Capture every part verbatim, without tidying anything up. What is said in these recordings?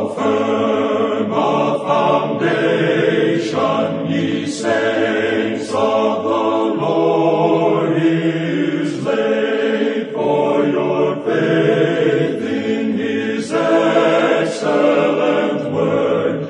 How firm a foundation, ye saints of the Lord, is laid for your faith in his excellent word.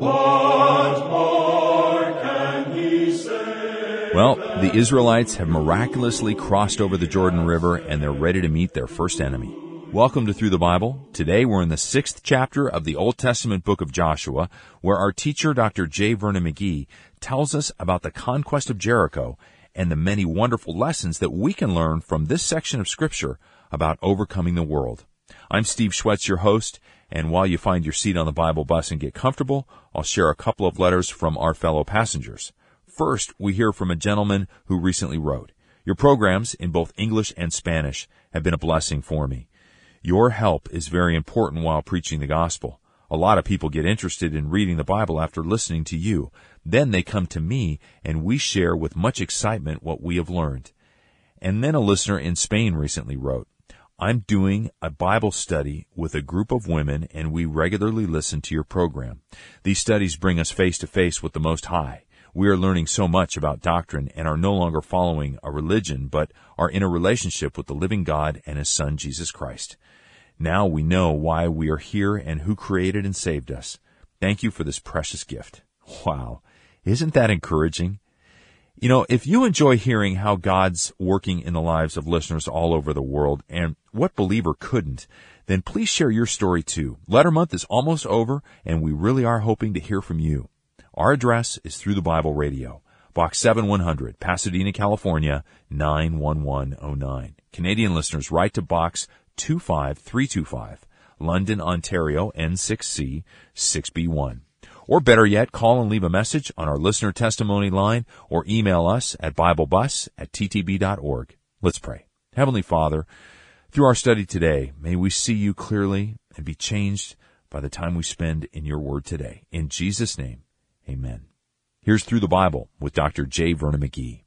What more can he say? Well, the Israelites have miraculously crossed over the Jordan River, and they're ready to meet their first enemy. Welcome to Through the Bible. Today we're in the sixth chapter of the Old Testament book of Joshua, where our teacher, Doctor J. Vernon McGee, tells us about the conquest of Jericho and the many wonderful lessons that we can learn from this section of Scripture about overcoming the world. I'm Steve Schwetz, your host, and while you find your seat on the Bible bus and get comfortable, I'll share a couple of letters from our fellow passengers. First, we hear from a gentleman who recently wrote, "Your programs in both English and Spanish have been a blessing for me. Your help is very important while preaching the gospel. A lot of people get interested in reading the Bible after listening to you. Then they come to me, and we share with much excitement what we have learned." And then a listener in Spain recently wrote, "I'm doing a Bible study with a group of women, and we regularly listen to your program. These studies bring us face to face with the Most High. We are learning so much about doctrine and are no longer following a religion, but are in a relationship with the living God and His Son, Jesus Christ. Now we know why we are here and who created and saved us. Thank you for this precious gift." Wow. Isn't that encouraging? You know, if you enjoy hearing how God's working in the lives of listeners all over the world, and what believer couldn't, then please share your story too. Letter month is almost over, and we really are hoping to hear from you. Our address is Through the Bible Radio, Box seven one hundred, Pasadena, California, nine one one oh nine. Canadian listeners, write to Box two five three two five, London, Ontario, N six C six B one. Or better yet, call and leave a message on our listener testimony line or email us at biblebus at t t b dot org. Let's pray. Heavenly Father, through our study today, may we see you clearly and be changed by the time we spend in your word today. In Jesus' name, amen. Here's Through the Bible with Doctor J. Vernon McGee.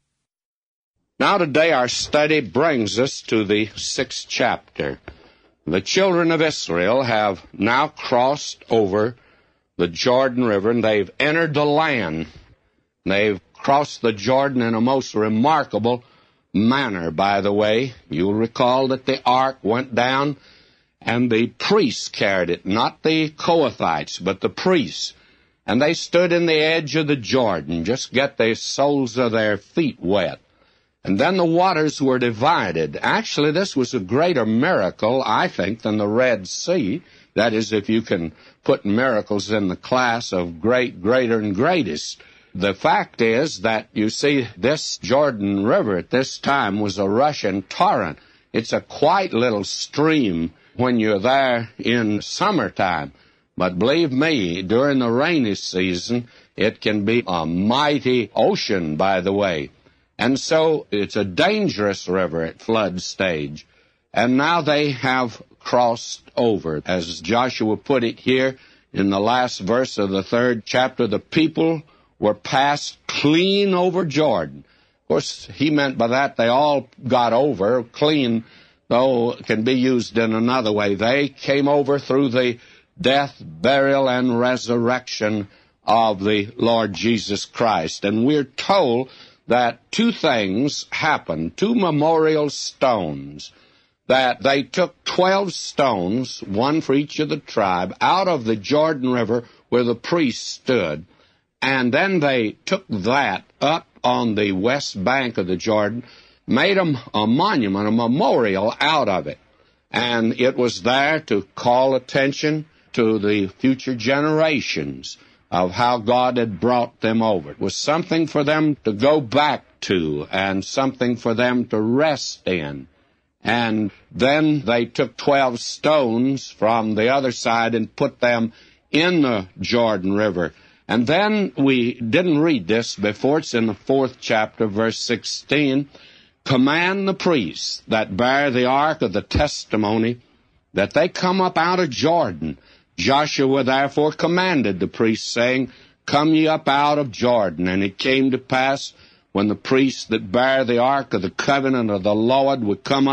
Now today our study brings us to the sixth chapter. The children of Israel have now crossed over the Jordan River, and they've entered the land. They've crossed the Jordan in a most remarkable manner, by the way. You'll recall that the ark went down, and the priests carried it, not the Kohathites, but the priests. And they stood in the edge of the Jordan, just get the soles of their feet wet. And then the waters were divided. Actually, this was a greater miracle, I think, than the Red Sea. That is, if you can put miracles in the class of great, greater, and greatest. The fact is that, you see, this Jordan River at this time was a rushing torrent. It's a quiet little stream when you're there in summertime. But believe me, during the rainy season, it can be a mighty ocean, by the way. And so it's a dangerous river at flood stage. And now they have crossed over. As Joshua put it here in the last verse of the third chapter, the people were passed clean over Jordan. Of course, he meant by that they all got over. Clean, though, can be used in another way. They came over through the death, burial, and resurrection of the Lord Jesus Christ. And we're told that two things happened, two memorial stones, that they took twelve stones, one for each of the tribe, out of the Jordan River where the priests stood, and then they took that up on the west bank of the Jordan, made a, a monument, a memorial out of it. And it was there to call attention to the future generations of how God had brought them over. It was something for them to go back to and something for them to rest in. And then they took twelve stones from the other side and put them in the Jordan River. And then we didn't read this before. It's in the fourth chapter, verse sixteen. Command the priests that bear the ark of the testimony that they come up out of Jordan. Joshua therefore commanded the priests, saying, Come ye up out of Jordan. And it came to pass, when the priests that bear the ark of the covenant of the Lord would come up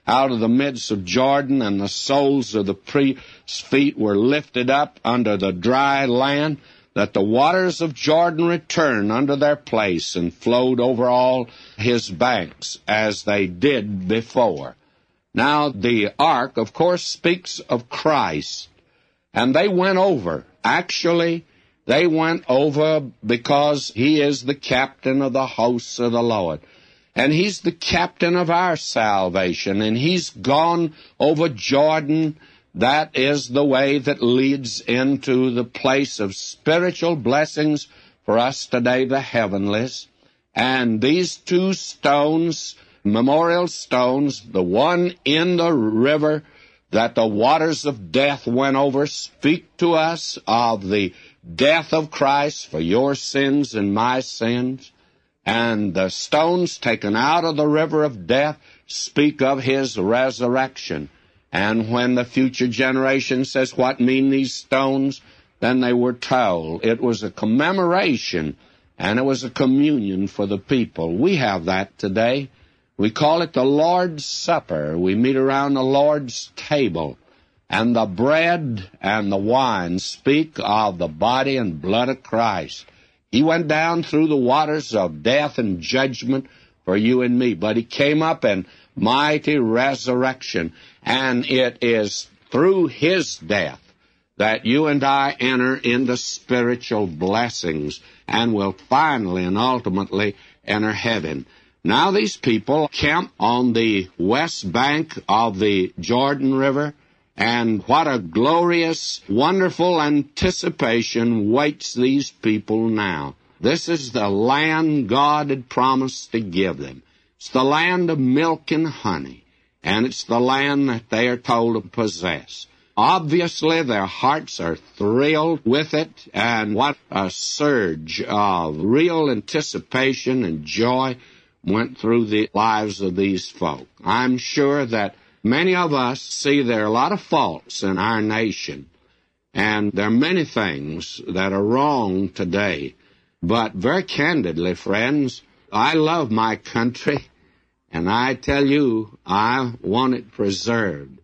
out of the midst of Jordan, and the soles of the priests' feet were lifted up under the dry land, that the waters of Jordan returned unto their place and flowed over all his banks as they did before. Now, the ark, of course, speaks of Christ, and they went over. Actually, they went over because he is the captain of the hosts of the Lord. And he's the captain of our salvation, and he's gone over Jordan. That is the way that leads into the place of spiritual blessings for us today, the heavenlies. And these two stones, memorial stones, the one in the river that the waters of death went over, speak to us of the death of Christ for your sins and my sins. And the stones taken out of the river of death speak of his resurrection. And when the future generation says, what mean these stones? Then they were told it was a commemoration and it was a communion for the people. We have that today. We call it the Lord's Supper. We meet around the Lord's table. And the bread and the wine speak of the body and blood of Christ. He went down through the waters of death and judgment for you and me, but he came up in mighty resurrection, and it is through his death that you and I enter into spiritual blessings and will finally and ultimately enter heaven. Now these people camp on the west bank of the Jordan River, and what a glorious, wonderful anticipation waits these people now. This is the land God had promised to give them. It's the land of milk and honey, and it's the land that they are told to possess. Obviously, their hearts are thrilled with it, and what a surge of real anticipation and joy went through the lives of these folk. I'm sure that many of us see there are a lot of faults in our nation, and there are many things that are wrong today. But very candidly, friends, I love my country, and I tell you, I want it preserved.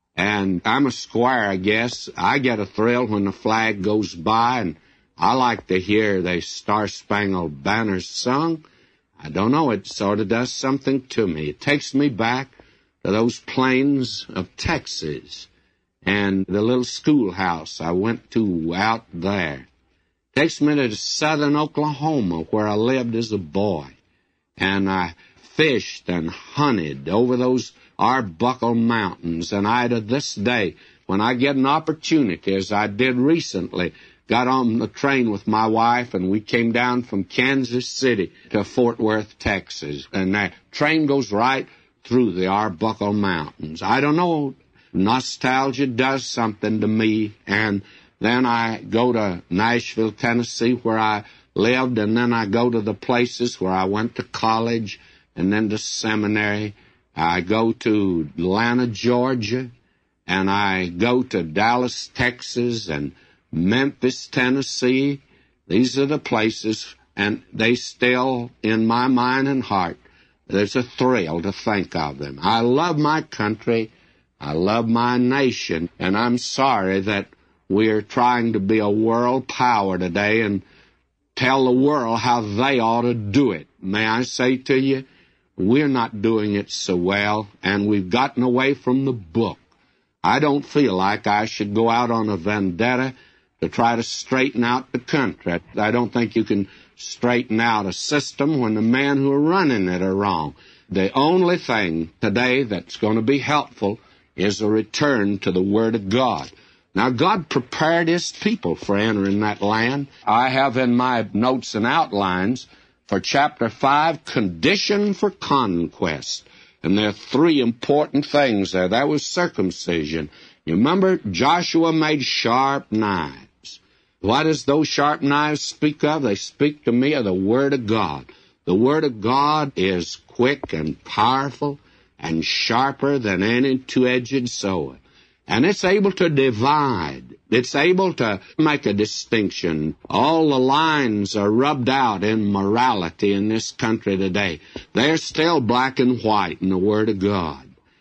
And I'm a squire, I guess. I get a thrill when the flag goes by, and I like to hear the Star-Spangled Banner sung. I don't know, it sort of does something to me. It takes me back to those plains of Texas and the little schoolhouse I went to out there. Takes me to southern Oklahoma, where I lived as a boy. And I fished and hunted over those Arbuckle Mountains. And I, to this day, when I get an opportunity, as I did recently, got on the train with my wife, and we came down from Kansas City to Fort Worth, Texas. And that train goes right through the Arbuckle Mountains. I don't know, nostalgia does something to me, and then I go to Nashville, Tennessee, where I lived, and then I go to the places where I went to college and then to seminary. I go to Atlanta, Georgia, and I go to Dallas, Texas, and Memphis, Tennessee. These are the places, and they still, in my mind and heart, there's a thrill to think of them. I love my country. I love my nation, and I'm sorry that we're trying to be a world power today and tell the world how they ought to do it. May I say to you, we're not doing it so well, and we've gotten away from the book. I don't feel like I should go out on a vendetta to try to straighten out the country. I don't think you can straighten out a system when the men who are running it are wrong. The only thing today that's going to be helpful is a return to the Word of God. Now, God prepared his people for entering that land. I have in my notes and outlines for chapter five, condition for conquest. And there are three important things there. That was circumcision. You remember, Joshua made sharp knives. What does those sharp knives speak of? They speak to me of the Word of God. The Word of God is quick and powerful and sharper than any two-edged sword. And it's able to divide. It's able to make a distinction. All the lines are rubbed out in morality in this country today. They're still black and white in the Word of God.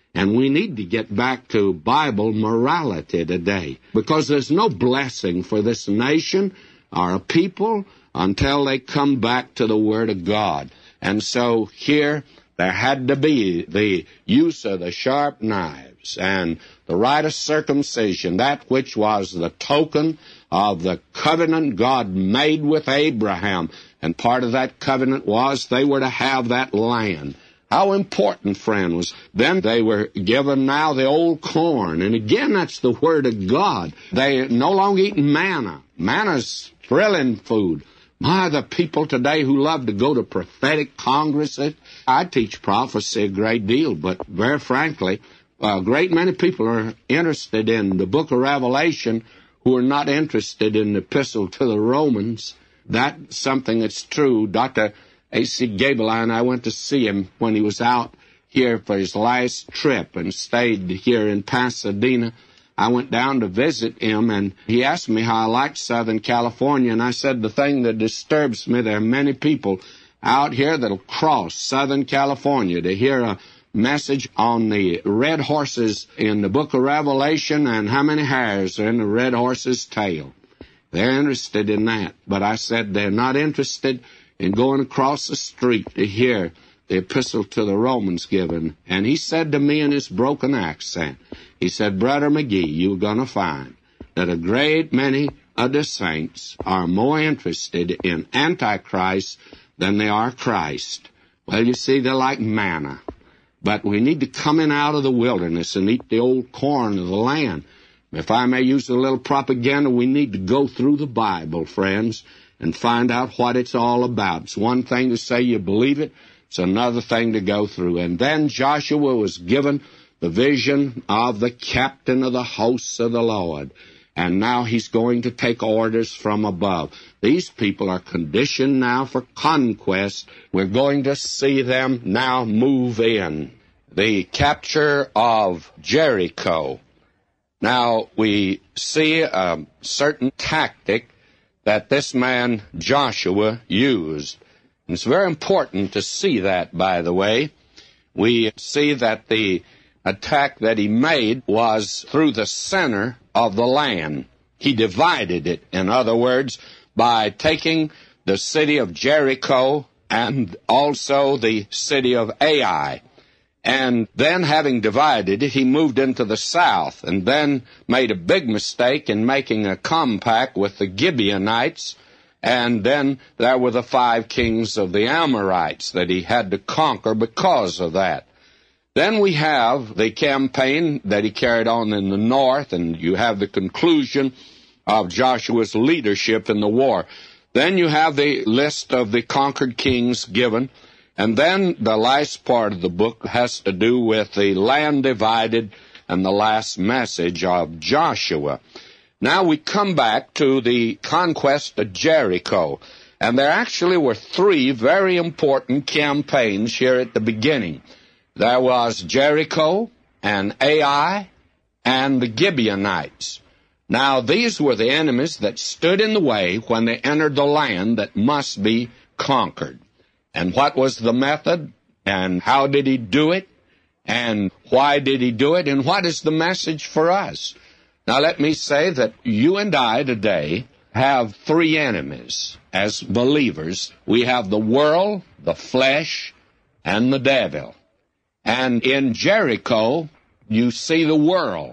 And we need to get back to Bible morality today, because there's no blessing for this nation or a people until they come back to the Word of God. And so here there had to be the use of the sharp knives and the rite of circumcision, that which was the token of the covenant God made with Abraham. And part of that covenant was they were to have that land. How important, friend, was then they were given now the old corn. And again, that's the Word of God. They no longer eat manna. Manna's thrilling food. My, the people today who love to go to prophetic congresses. I teach prophecy a great deal, but very frankly, a great many people are interested in the book of Revelation who are not interested in the epistle to the Romans. That's something that's true. Doctor A C Gable and I went to see him when he was out here for his last trip and stayed here in Pasadena. I went down to visit him, and he asked me how I liked Southern California, and I said the thing that disturbs me, there are many people out here that'll cross Southern California to hear a message on the red horses in the book of Revelation and how many hairs are in the red horse's tail. They're interested in that, but I said they're not interested in going across the street to hear the epistle to the Romans given. And he said to me in his broken accent, he said, Brother McGee, you're going to find that a great many of the saints are more interested in Antichrist than they are Christ. Well, you see, they're like manna. But we need to come in out of the wilderness and eat the old corn of the land. If I may use a little propaganda, we need to go through the Bible, friends, and find out what it's all about. It's one thing to say you believe it. It's another thing to go through. And then Joshua was given the vision of the captain of the hosts of the Lord. And now he's going to take orders from above. These people are conditioned now for conquest. We're going to see them now move in. The capture of Jericho. Now, we see a certain tactic that this man Joshua used. And it's very important to see that, by the way. We see that the attack that he made was through the center of the land. He divided it, in other words, by taking the city of Jericho and also the city of Ai. And then, having divided it, he moved into the south and then made a big mistake in making a compact with the Gibeonites. And then there were the five kings of the Amorites that he had to conquer because of that. Then we have the campaign that he carried on in the north, and you have the conclusion of Joshua's leadership in the war. Then you have the list of the conquered kings given, and then the last part of the book has to do with the land divided and the last message of Joshua. Now we come back to the conquest of Jericho, and there actually were three very important campaigns here at the beginning. There was Jericho and Ai and the Gibeonites. Now these were the enemies that stood in the way when they entered the land that must be conquered. And what was the method? And how did he do it? And why did he do it? And what is the message for us? Now let me say that you and I today have three enemies as believers. We have the world, the flesh, and the devil. And in Jericho, you see the world.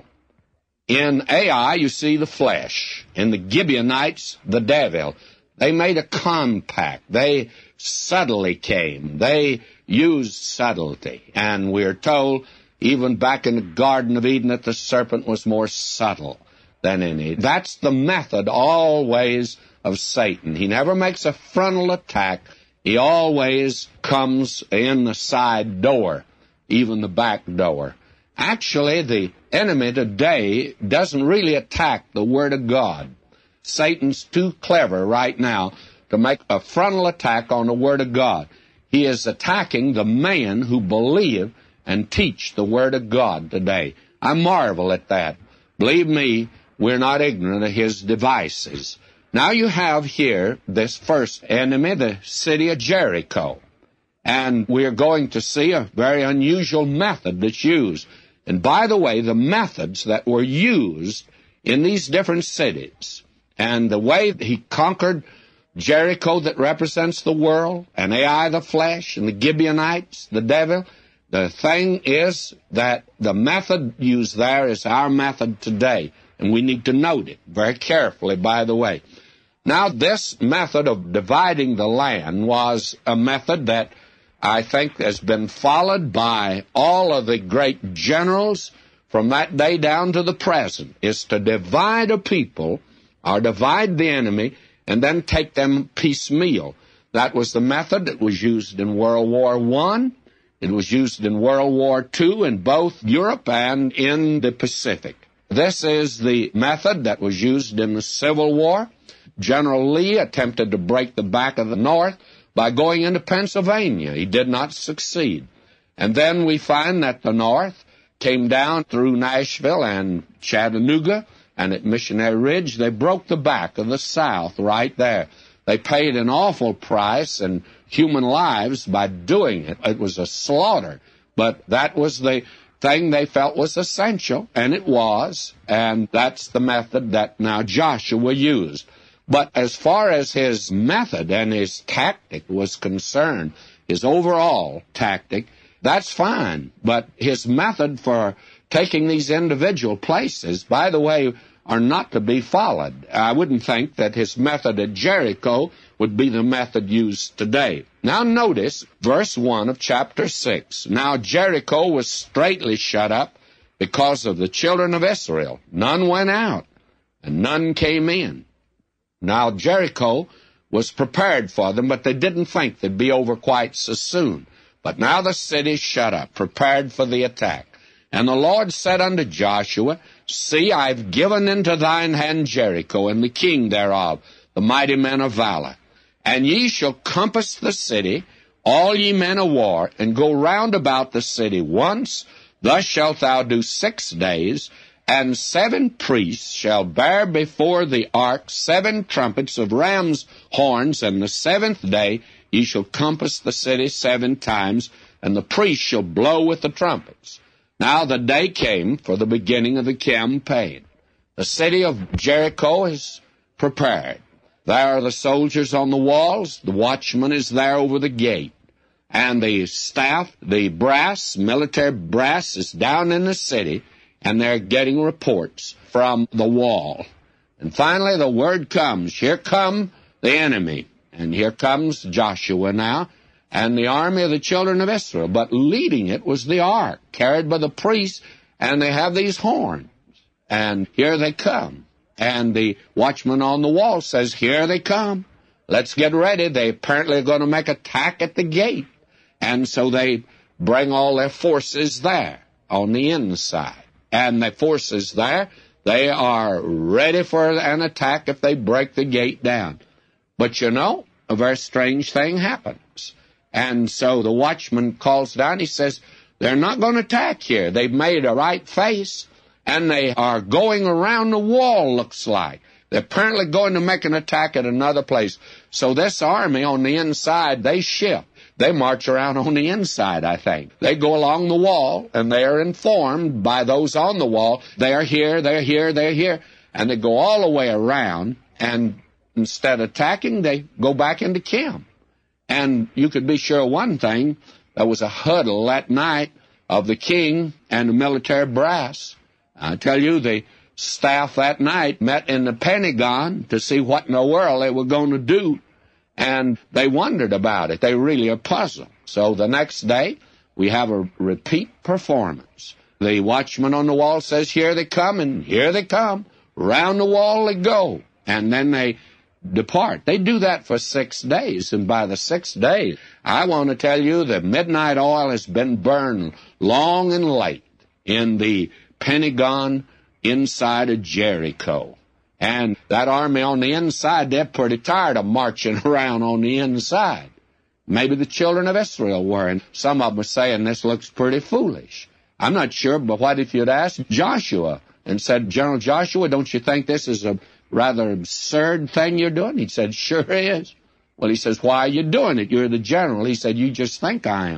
In Ai, you see the flesh. In the Gibeonites, the devil. They made a compact. They subtly came. They used subtlety. And we're told, even back in the Garden of Eden, that the serpent was more subtle than any. That's the method always of Satan. He never makes a frontal attack. He always comes in the side door, even the back door. Actually, the enemy today doesn't really attack the Word of God. Satan's too clever right now to make a frontal attack on the Word of God. He is attacking the man who believe and teach the Word of God today. I marvel at that. Believe me, we're not ignorant of his devices. Now you have here this first enemy, the city of Jericho. And we're going to see a very unusual method that's used. And by the way, the methods that were used in these different cities, and the way he conquered Jericho that represents the world, and Ai the flesh, and the Gibeonites, the devil, the thing is that the method used there is our method today, and we need to note it very carefully, by the way. Now, this method of dividing the land was a method that I think has been followed by all of the great generals from that day down to the present, is to divide a people or divide the enemy and then take them piecemeal. That was the method that was used in World War One. It was used in World War Two in both Europe and in the Pacific. This is the method that was used in the Civil War. General Lee attempted to break the back of the North by going into Pennsylvania. He did not succeed. And then we find that the North came down through Nashville and Chattanooga, and at Missionary Ridge, they broke the back of the South right there. They paid an awful price and human lives by doing it. It was a slaughter, but that was the thing they felt was essential, and it was, and that's the method that now Joshua used. But as far as his method and his tactic was concerned, his overall tactic, that's fine. But his method for taking these individual places, by the way, are not to be followed. I wouldn't think that his method at Jericho would be the method used today. Now notice verse one of chapter six. Now Jericho was straitly shut up because of the children of Israel. None went out, and none came in. Now Jericho was prepared for them, but they didn't think they'd be over quite so soon. But now the city's shut up, prepared for the attack. And the Lord said unto Joshua, See, I've given into thine hand Jericho, and the king thereof, the mighty men of valor. And ye shall compass the city, all ye men of war, and go round about the city once. Thus shalt thou do six days, and seven priests shall bear before the ark seven trumpets of ram's horns, and the seventh day ye shall compass the city seven times, and the priests shall blow with the trumpets. Now the day came for the beginning of the campaign. The city of Jericho is prepared. There are the soldiers on the walls. The watchman is there over the gate. And the staff, the brass, military brass, is down in the city, and they're getting reports from the wall. And finally the word comes, here come the enemy. And here comes Joshua now, and the army of the children of Israel. But leading it was the ark, carried by the priests, and they have these horns. And here they come. And the watchman on the wall says, here they come. Let's get ready. They apparently are going to make attack at the gate. And so they bring all their forces there on the inside. And the forces there, they are ready for an attack if they break the gate down. But you know, a very strange thing happens. And so the watchman calls down, he says, they're not going to attack here. They've made a right face, and they are going around the wall, looks like. They're apparently going to make an attack at another place. So this army on the inside, they shift. They march around on the inside, I think. They go along the wall, and they are informed by those on the wall, they're here, they're here, they're here. And they go all the way around, and instead of attacking, they go back into camp. And you could be sure one thing, there was a huddle that night of the king and the military brass. I tell you, the staff that night met in the Pentagon to see what in the world they were going to do. And they wondered about it. They really are puzzled. So the next day, we have a repeat performance. The watchman on the wall says, here they come, and here they come. Round the wall they go. And then they depart. They do that for six days, and by the sixth day, I want to tell you that midnight oil has been burned long and late in the Pentagon inside of Jericho. And that army on the inside, they're pretty tired of marching around on the inside. Maybe the children of Israel were, and some of them are saying this looks pretty foolish. I'm not sure, but what if you'd asked Joshua and said, General Joshua, don't you think this is a rather absurd thing you're doing? He said, sure is. Well, he says, why are you doing it? You're the general. He said, you just think I am.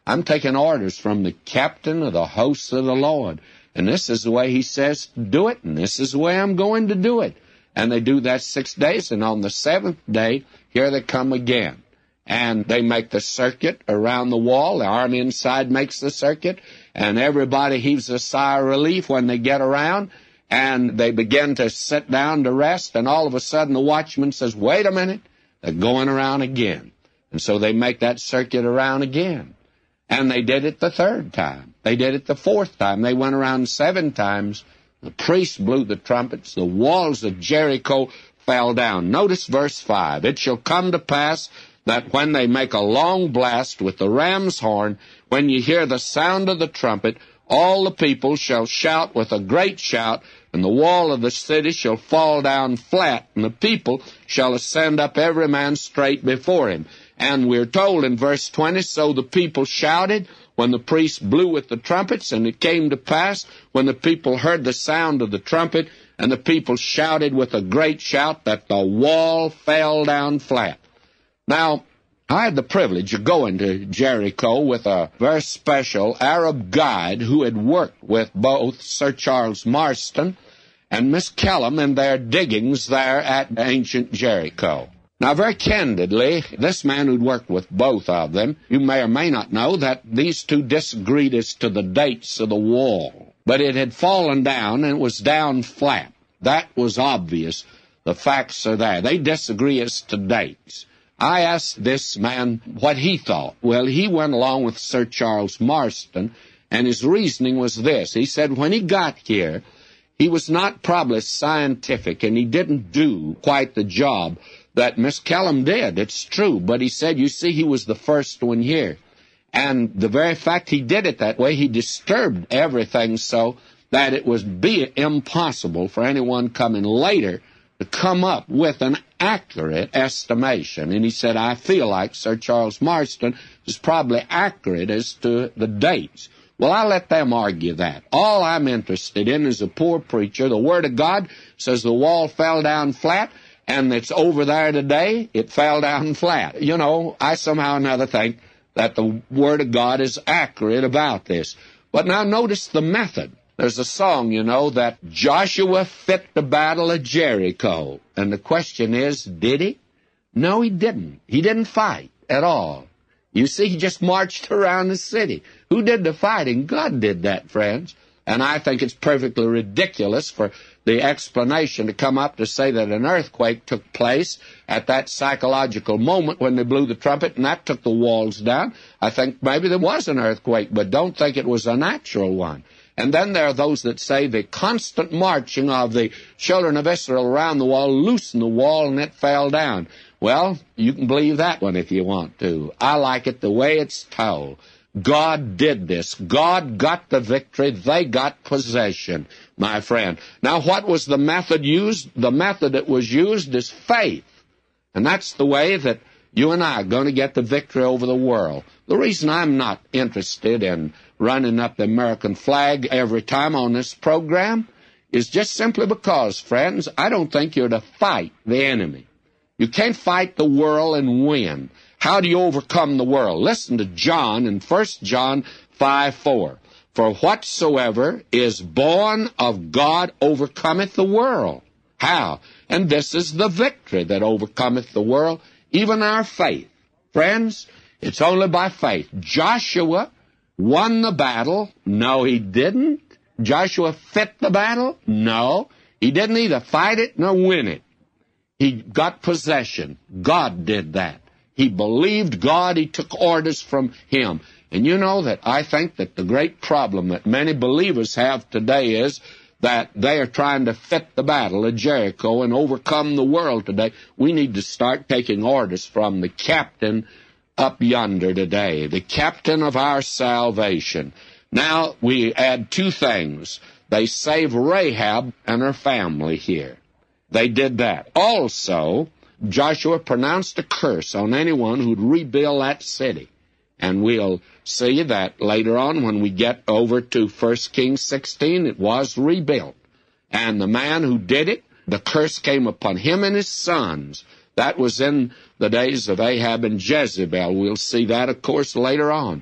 I'm taking orders from the captain of the hosts of the Lord. And this is the way he says to do it, and this is the way I'm going to do it. And they do that six days, and on the seventh day, here they come again. And they make the circuit around the wall. The army inside makes the circuit, and everybody heaves a sigh of relief when they get around, and they begin to sit down to rest, and all of a sudden the watchman says, wait a minute, they're going around again. And so they make that circuit around again. And they did it the third time. They did it the fourth time. They went around seven times. The priests blew the trumpets. The walls of Jericho fell down. Notice verse five. It shall come to pass that when they make a long blast with the ram's horn, when you hear the sound of the trumpet, all the people shall shout with a great shout, and the wall of the city shall fall down flat, and the people shall ascend up every man straight before him. And we're told in verse twenty, so the people shouted when the priests blew with the trumpets, and it came to pass when the people heard the sound of the trumpet, and the people shouted with a great shout, that the wall fell down flat. Now, I had the privilege of going to Jericho with a very special Arab guide who had worked with both Sir Charles Marston and Miss Kellum in their diggings there at ancient Jericho. Now, very candidly, this man who'd worked with both of them, you may or may not know that these two disagreed as to the dates of the wall. But it had fallen down, and it was down flat. That was obvious. The facts are there. They disagree as to dates. I asked this man what he thought. Well, he went along with Sir Charles Marston, and his reasoning was this. He said when he got here, he was not probably scientific, and he didn't do quite the job that Miss Kellum did. It's true. But he said, you see, he was the first one here. And the very fact he did it that way, he disturbed everything so that it would be impossible for anyone coming later to come up with an accurate estimation. And he said, I feel like Sir Charles Marston is probably accurate as to the dates. Well, I let them argue that. All I'm interested in is a poor preacher. The Word of God says the wall fell down flat, and it's over there today, it fell down flat. You know, I somehow or another think that the Word of God is accurate about this. But now notice the method. There's a song, you know, that Joshua fit the battle of Jericho. And the question is, did he? No, he didn't. He didn't fight at all. You see, he just marched around the city. Who did the fighting? God did that, friends. And I think it's perfectly ridiculous for the explanation to come up to say that an earthquake took place at that psychological moment when they blew the trumpet, and that took the walls down. I think maybe there was an earthquake, but don't think it was a natural one. And then there are those that say the constant marching of the children of Israel around the wall loosened the wall and it fell down. Well, you can believe that one if you want to. I like it the way it's told. God did this. God got the victory. They got possession, my friend. Now, what was the method used? The method that was used is faith. And that's the way that you and I are going to get the victory over the world. The reason I'm not interested in running up the American flag every time on this program is just simply because, friends, I don't think you're to fight the enemy. You can't fight the world and win. How do you overcome the world? Listen to John in First John five four. For whatsoever is born of God overcometh the world. How? And this is the victory that overcometh the world, even our faith. Friends, it's only by faith. Joshua won the battle. No, he didn't. Joshua fit the battle. No, he didn't either fight it nor win it. He got possession. God did that. He believed God. He took orders from him. And you know that I think that the great problem that many believers have today is that they are trying to fit the battle of Jericho and overcome the world today. We need to start taking orders from the captain up yonder today, the captain of our salvation. Now, we add two things. They save Rahab and her family here. They did that. Also, Joshua pronounced a curse on anyone who'd rebuild that city. And we'll see that later on when we get over to First Kings sixteen, it was rebuilt. And the man who did it, the curse came upon him and his sons. That was in the days of Ahab and Jezebel. We'll see that, of course, later on.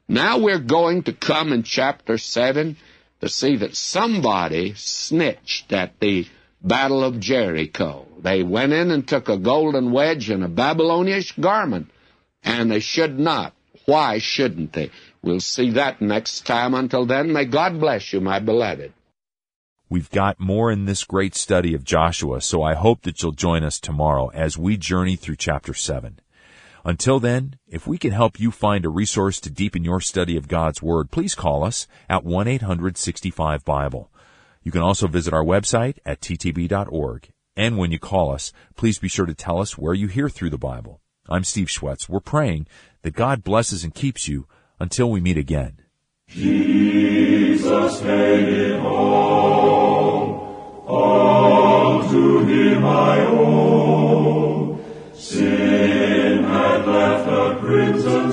Now we're going to come in chapter seven to see that somebody snitched at the Battle of Jericho. They went in and took a golden wedge and a Babylonish garment, and they should not. Why shouldn't they? We'll see that next time. Until then, may God bless you, my beloved. We've got more in this great study of Joshua, so I hope that you'll join us tomorrow as we journey through chapter seven. Until then, if we can help you find a resource to deepen your study of God's Word, please call us at one eight hundred sixty-five Bible. You can also visit our website at t t b dot org. And when you call us, please be sure to tell us where you hear through the Bible. I'm Steve Schwetz. We're praying that God blesses and keeps you until we meet again. Jesus made it home, all to Him I owe. Sin had left a crimson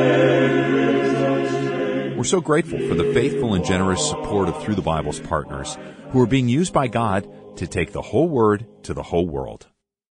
stain. We're so grateful for the faithful and generous support of Through the Bible's partners, who are being used by God to take the whole Word to the whole world.